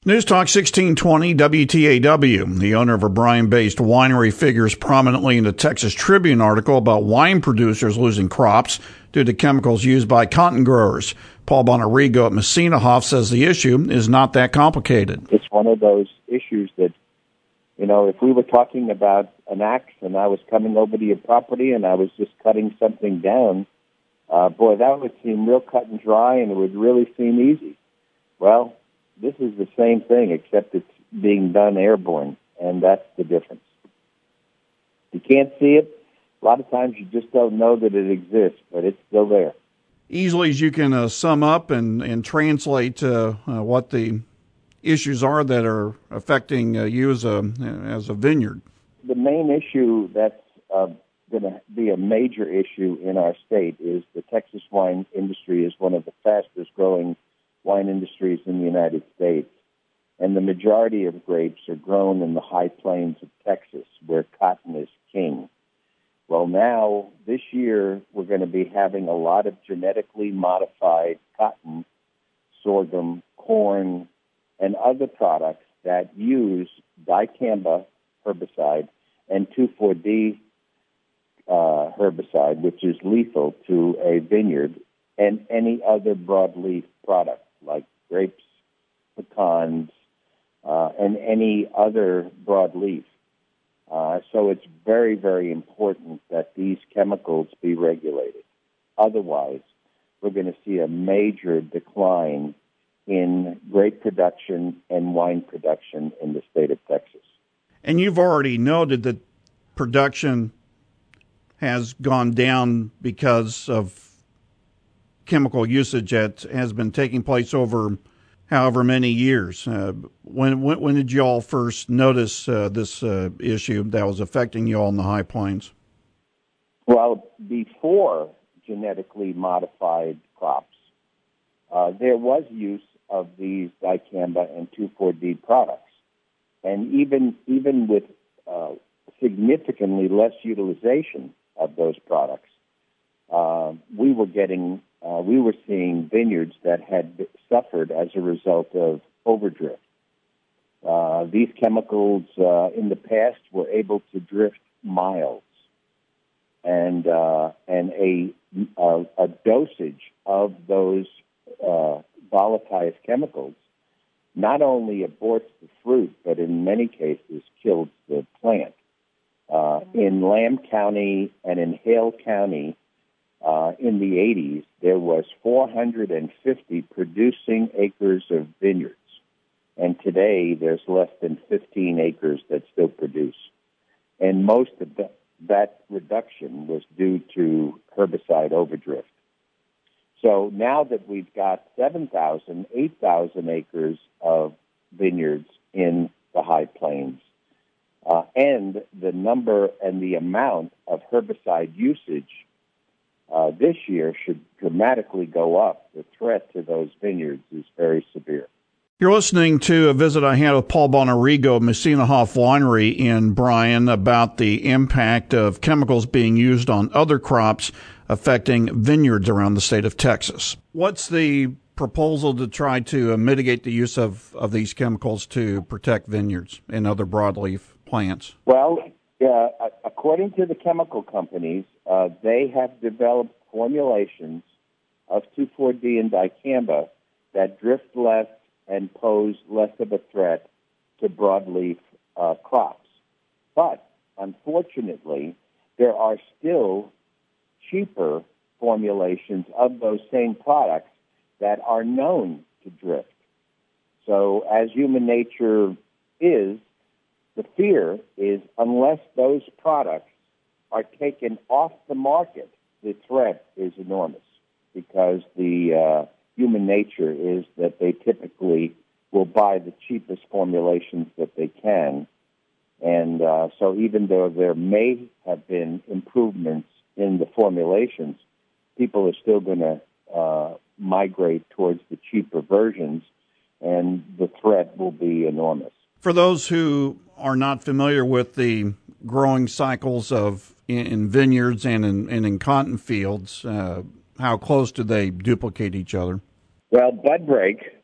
News Talk 1620 WTAW. The owner of a Bryan-based winery figures prominently in the Texas Tribune article about wine producers losing crops due to chemicals used by cotton growers. Paul Bonarigo at Messina Hoff says the issue is not that complicated. It's one of those issues that, if we were talking about an axe and I was coming over to your property and I was just cutting something down, that would seem real cut and dry and it would really seem easy. Well, this is the same thing, except it's being done airborne, and that's the difference. You can't see it. A lot of times you just don't know that it exists, but it's still there. Easily as you can sum up and translate what the issues are that are affecting you as a vineyard. The main issue that's going to be a major issue in our state is the Texas wine industry is one of the fastest growing wine industries in the United States, and the majority of grapes are grown in the high plains of Texas, where cotton is king. Well, now, this year, we're going to be having a lot of genetically modified cotton, sorghum, corn, and other products that use dicamba herbicide and 2,4-D herbicide, which is lethal to a vineyard, and any other broadleaf product like grapes, pecans, and any other broadleaf. So it's very, very important that these chemicals be regulated. Otherwise, we're going to see a major decline in grape production and wine production in the state of Texas. And you've already noted that production has gone down because of chemical usage that has been taking place over however many years. When did you all first notice this issue that was affecting you all in the High Plains? Well, before genetically modified crops, there was use of these dicamba and 2,4-D products. And even with significantly less utilization of those products, we were seeing vineyards that had suffered as a result of overdrift. These chemicals in the past were able to drift miles, and a dosage of those volatile chemicals not only aborts the fruit, but in many cases kills the plant. In Lamb County and in Hale County, in the 80s, there was 450 producing acres of vineyards. And today, there's less than 15 acres that still produce. And most of that reduction was due to herbicide overdrift. So now that we've got 7,000, 8,000 acres of vineyards in the High Plains, and the number and the amount of herbicide usage this year should dramatically go up. The threat to those vineyards is very severe. You're listening to a visit I had with Paul Bonarigo of Messina Hoff Winery in Bryan about the impact of chemicals being used on other crops affecting vineyards around the state of Texas. What's the proposal to try to mitigate the use of these chemicals to protect vineyards and other broadleaf plants? Well, according to the chemical companies, they have developed formulations of 2,4-D and dicamba that drift less and pose less of a threat to broadleaf crops. But, unfortunately, there are still cheaper formulations of those same products that are known to drift. So, as human nature is, the fear is unless those products are taken off the market, the threat is enormous because the human nature is that they typically will buy the cheapest formulations that they can. And so even though there may have been improvements in the formulations, people are still going to migrate towards the cheaper versions, and the threat will be enormous. For those who are not familiar with the growing cycles of in vineyards and in cotton fields, how close do they duplicate each other? Well, bud break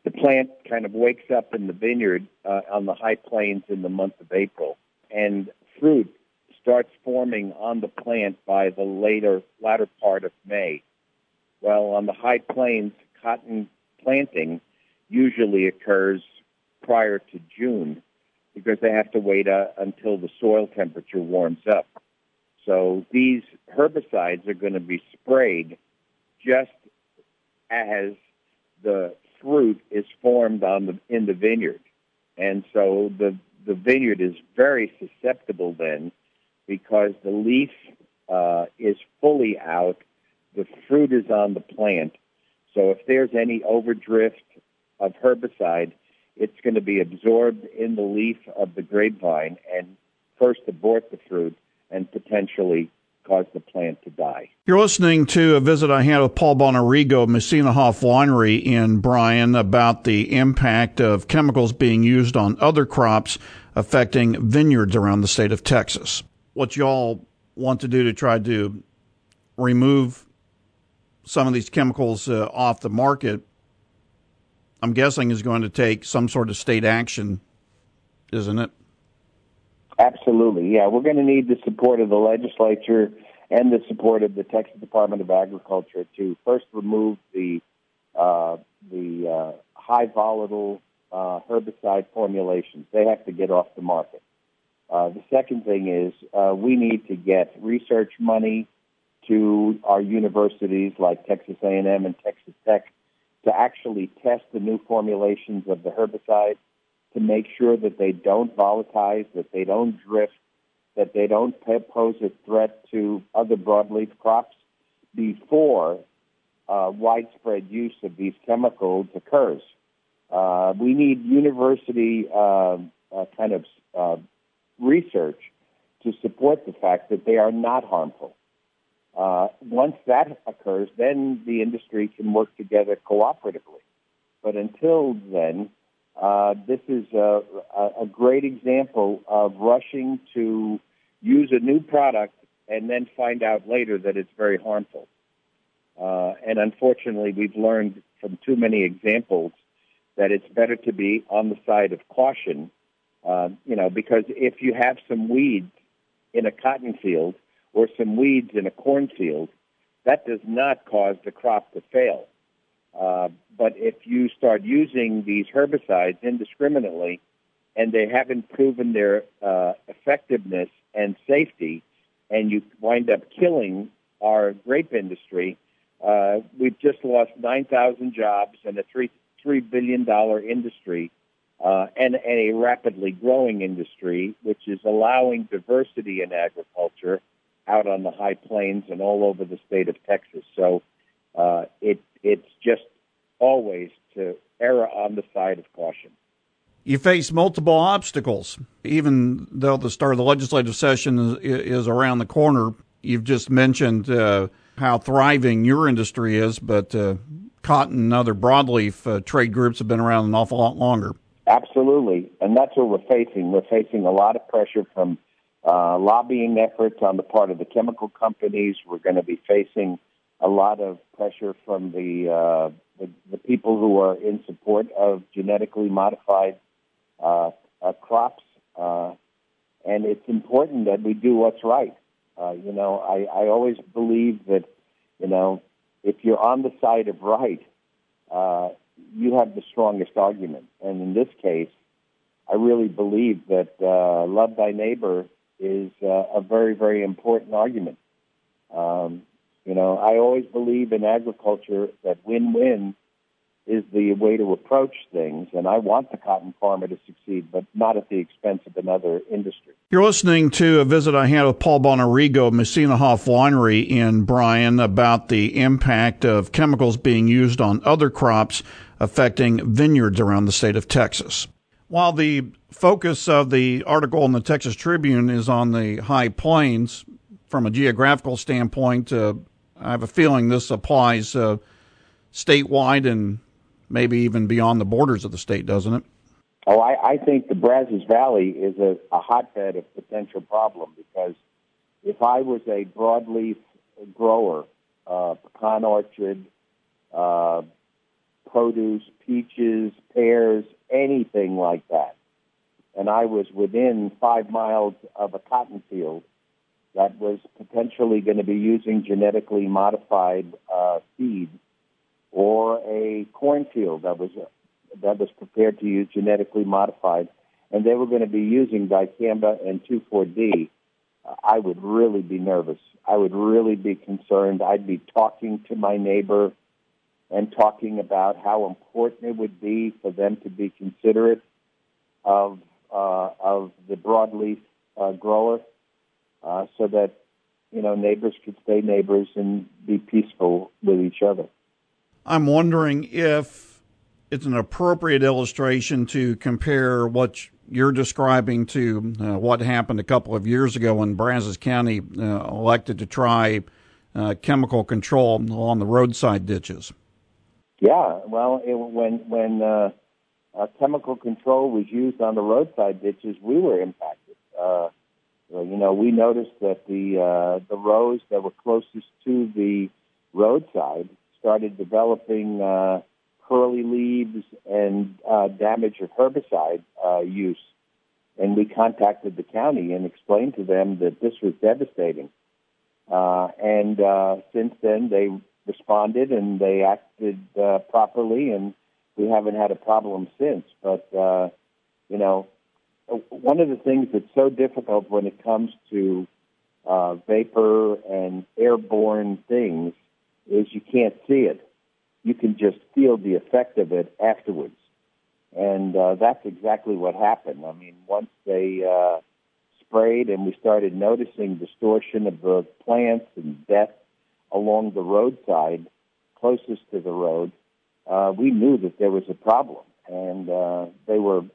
the plant kind of wakes up in the vineyard on the high plains in the month of April, and fruit starts forming on the plant by the latter part of May. Well, on the high plains, cotton planting usually occurs prior to June because they have to wait until the soil temperature warms up. So these herbicides are going to be sprayed just as the fruit is formed in the vineyard. And so the vineyard is very susceptible then because the leaf is fully out, the fruit is on the plant. So if there's any overdrift of herbicide, it's going to be absorbed in the leaf of the grapevine and first abort the fruit and potentially cause the plant to die. You're listening to a visit I had with Paul Bonarigo of Messina Hoff Winery in Bryan about the impact of chemicals being used on other crops affecting vineyards around the state of Texas. What y'all want to do to try to remove some of these chemicals off the market, I'm guessing, is going to take some sort of state action, isn't it? Absolutely, yeah. We're going to need the support of the legislature and the support of the Texas Department of Agriculture to first remove the high volatile herbicide formulations. They have to get off the market. The second thing is we need to get research money to our universities like Texas A&M and Texas Tech to actually test the new formulations of the herbicide to make sure that they don't volatilize, that they don't drift, that they don't pose a threat to other broadleaf crops before widespread use of these chemicals occurs. We need university research to support the fact that they are not harmful. Once that occurs, then the industry can work together cooperatively. But until then, this is a great example of rushing to use a new product and then find out later that it's very harmful. And unfortunately, we've learned from too many examples that it's better to be on the side of caution, because if you have some weeds in a cotton field or some weeds in a cornfield, that does not cause the crop to fail. But if you start using these herbicides indiscriminately and they haven't proven their effectiveness and safety, and you wind up killing our grape industry, we've just lost 9,000 jobs and a $3 billion industry and a rapidly growing industry, which is allowing diversity in agriculture out on the high plains and all over the state of Texas. So it's just always to err on the side of caution. You face multiple obstacles, even though the start of the legislative session is around the corner. You've just mentioned how thriving your industry is, but cotton and other broadleaf trade groups have been around an awful lot longer. Absolutely, and that's what we're facing. We're facing a lot of pressure from lobbying efforts on the part of the chemical companies. We're going to be facing a lot of pressure from the people who are in support of genetically modified crops, and it's important that we do what's right. I always believe that, if you're on the side of right, you have the strongest argument. And in this case, I really believe that love thy neighbor is a very, very important argument. I always believe in agriculture that win-win is the way to approach things, and I want the cotton farmer to succeed, but not at the expense of another industry. You're listening to a visit I had with Paul Bonarigo of Messina Hoff Winery in Bryan about the impact of chemicals being used on other crops affecting vineyards around the state of Texas. While the focus of the article in the Texas Tribune is on the high plains, from a geographical standpoint, I have a feeling this applies statewide and maybe even beyond the borders of the state, doesn't it? Oh, I think the Brazos Valley is a hotbed of potential problem, because if I was a broadleaf grower, pecan orchard, produce, peaches, pears, anything like that. And I was within 5 miles of a cotton field that was potentially going to be using genetically modified seed, or a cornfield that was prepared to use genetically modified, and they were going to be using dicamba and 2,4-D, I would really be nervous. I would really be concerned. I'd be talking to my neighbor and talking about how important it would be for them to be considerate of the broadleaf grower, so that neighbors could stay neighbors and be peaceful with each other. I'm wondering if it's an appropriate illustration to compare what you're describing to what happened a couple of years ago when Brazos County elected to try chemical control along the roadside ditches. Yeah, well, when chemical control was used on the roadside ditches, we were impacted. We noticed that the rows that were closest to the roadside started developing curly leaves and damage of herbicide use. And we contacted the county and explained to them that this was devastating. And since then, they responded and they acted properly, and we haven't had a problem since. But, one of the things that's so difficult when it comes to vapor and airborne things is you can't see it. You can just feel the effect of it afterwards. And that's exactly what happened. I mean, once they sprayed and we started noticing distortion of the plants and death along the roadside closest to the road, we knew that there was a problem. And they were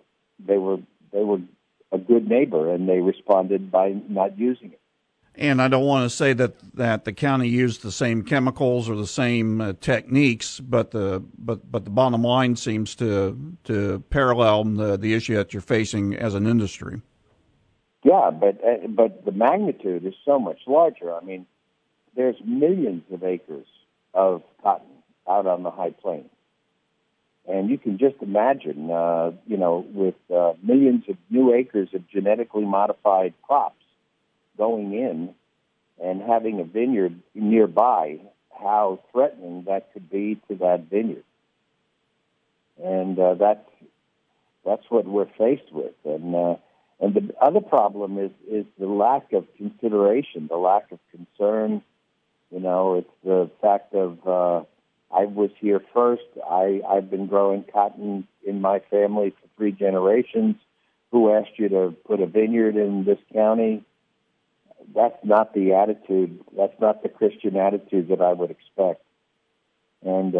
a good neighbor, and they responded by not using it. And I don't want to say that the county used the same chemicals or the same techniques, but the bottom line seems to parallel the issue that you're facing as an industry. Yeah, but the magnitude is so much larger. I mean, there's millions of acres of cotton out on the high plains. And you can just imagine, with millions of new acres of genetically modified crops going in and having a vineyard nearby, how threatening that could be to that vineyard. And that's what we're faced with. And the other problem is the lack of consideration, the lack of concern. It's the fact of I was here first. I've been growing cotton in my family for 3 generations. Who asked you to put a vineyard in this county? That's not the attitude. That's not the Christian attitude that I would expect. And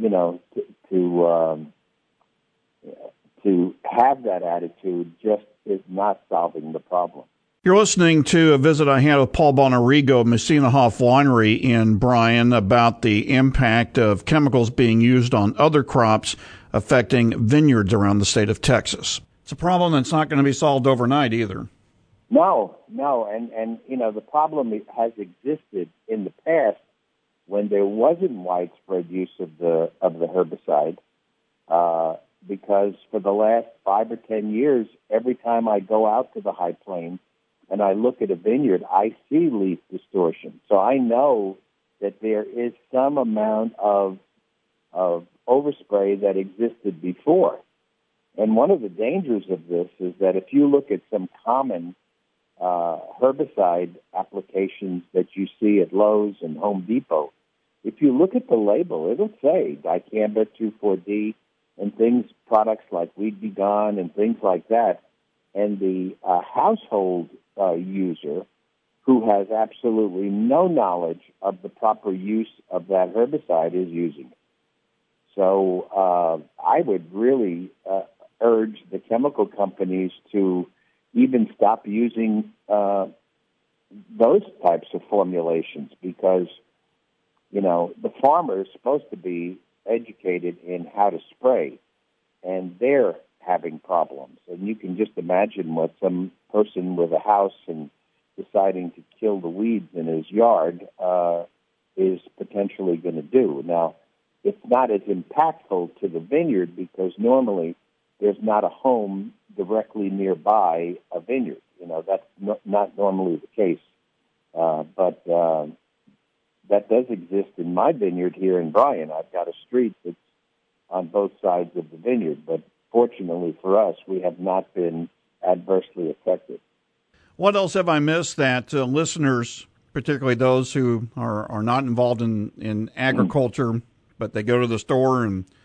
to have that attitude just is not solving the problem. You're listening to a visit I had with Paul Bonarigo of Messina Hoff Winery in Bryan about the impact of chemicals being used on other crops affecting vineyards around the state of Texas. It's a problem that's not going to be solved overnight either. No, and the problem has existed in the past when there wasn't widespread use of the herbicide, because for the last 5 or 10 years, every time I go out to the high plains and I look at a vineyard, I see leaf distortion. So I know that there is some amount of overspray that existed before. And one of the dangers of this is that if you look at some common herbicide applications that you see at Lowe's and Home Depot, if you look at the label, it'll say dicamba, 2,4-D, and products like Weed Be Gone and things like that. And the household user who has absolutely no knowledge of the proper use of that herbicide is using it. So I would really urge the chemical companies to even stop using those types of formulations, because, the farmer is supposed to be educated in how to spray, and they're having problems. And you can just imagine what some person with a house and deciding to kill the weeds in his yard is potentially going to do. Now, it's not as impactful to the vineyard because normally there's not a home directly nearby a vineyard. That's not normally the case. But that does exist in my vineyard here in Bryan. I've got a street that's on both sides of the vineyard, but fortunately for us, we have not been adversely affected. What else have I missed that listeners, particularly those who are not involved in agriculture, but they go to the store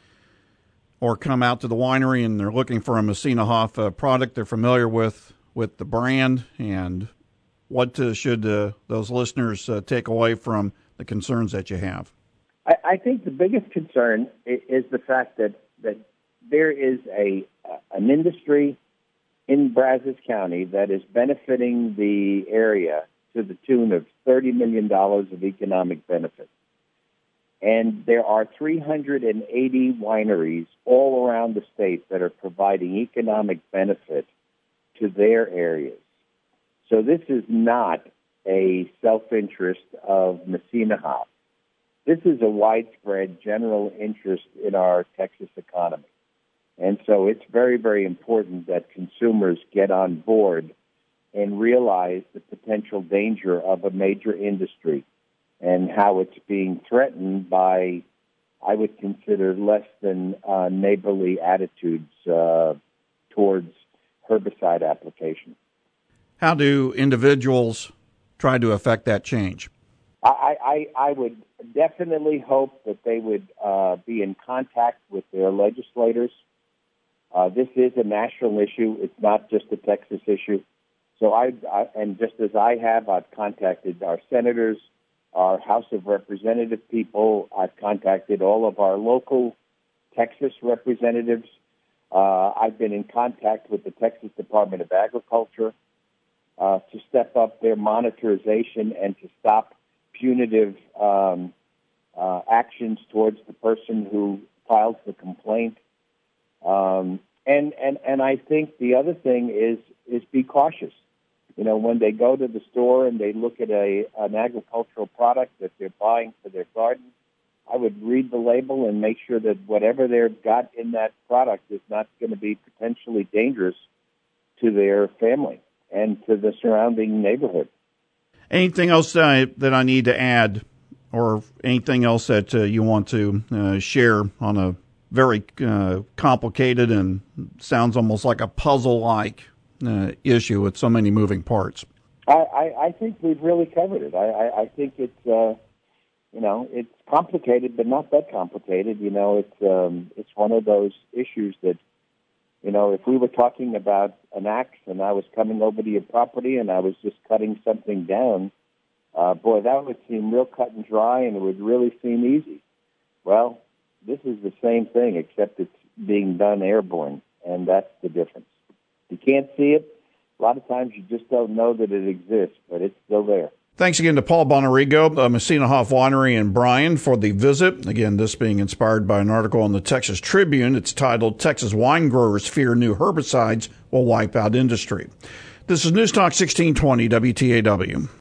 or come out to the winery and they're looking for a Messina Hoff product, they're familiar with the brand, and what should those listeners take away from the concerns that you have? I think the biggest concern is the fact that there is an industry in Brazos County that is benefiting the area to the tune of $30 million of economic benefit. And there are 380 wineries all around the state that are providing economic benefit to their areas. So this is not a self-interest of Messina Hoff. This is a widespread general interest in our Texas economy. And so it's very, very important that consumers get on board and realize the potential danger of a major industry and how it's being threatened by, I would consider, less than neighborly attitudes towards herbicide application. How do individuals try to affect that change? I would definitely hope that they would be in contact with their legislators. This is a national issue. It's not just a Texas issue. So and just as I've contacted our senators, our House of Representative people. I've contacted all of our local Texas representatives. I've been in contact with the Texas Department of Agriculture to step up their monitorization and to stop punitive actions towards the person who files the complaint. And I think the other thing is be cautious. You know, when they go to the store and they look at an agricultural product that they're buying for their garden, I would read the label and make sure that whatever they've got in that product is not going to be potentially dangerous to their family and to the surrounding neighborhood. Anything else that I need to add, or anything else that you want to share on a very complicated and sounds almost like a puzzle-like issue with so many moving parts? I think we've really covered it. I think it's it's complicated, but not that complicated. It's one of those issues that, if we were talking about an axe and I was coming over to your property and I was just cutting something down, boy, that would seem real cut and dry and it would really seem easy. Well, this is the same thing, except it's being done airborne, and that's the difference. You can't see it. A lot of times you just don't know that it exists, but it's still there. Thanks again to Paul Bonarigo, Messina Hoff Winery in Bryan, for the visit. Again, this being inspired by an article in the Texas Tribune. It's titled, "Texas Wine Growers Fear New Herbicides Will Wipe Out Industry." This is News Talk 1620 WTAW.